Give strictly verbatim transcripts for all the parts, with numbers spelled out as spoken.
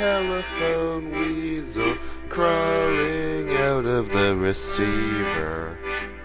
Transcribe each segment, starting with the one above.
telephone weasel crawling out of the receiver.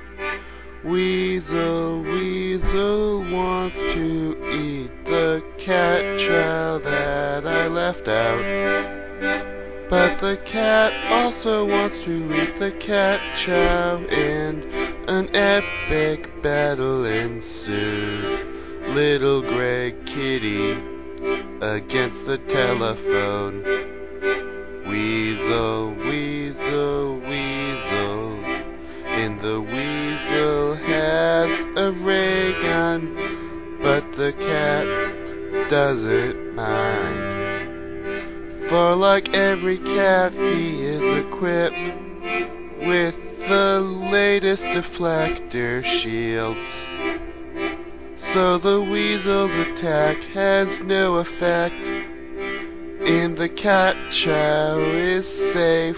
Weasel, Weasel wants to eat the cat chow that I left out. But the cat also wants to eat the cat chow, and an epic battle ensues. Little Greg Kitty against the telephone. Weasel, Weasel, Weasel, and the weasel has a ray gun, but the cat doesn't mind. For like every cat, he is equipped with the latest deflector shields. So the weasel's attack has no effect, and the cat chow is safe.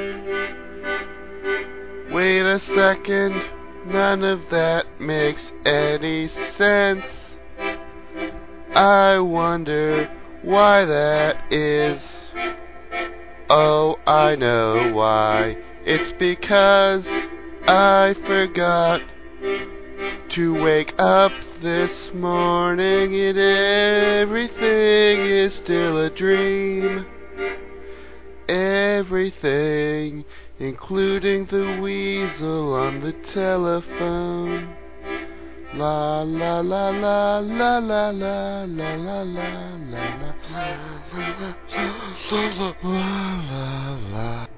Wait a second, none of that makes any sense. I wonder why that is. Oh, I know why. It's because I forgot to wake up this morning and everything is still a dream. Everything, including the weasel on the telephone. La la la la la la la la la la la la la la la la la.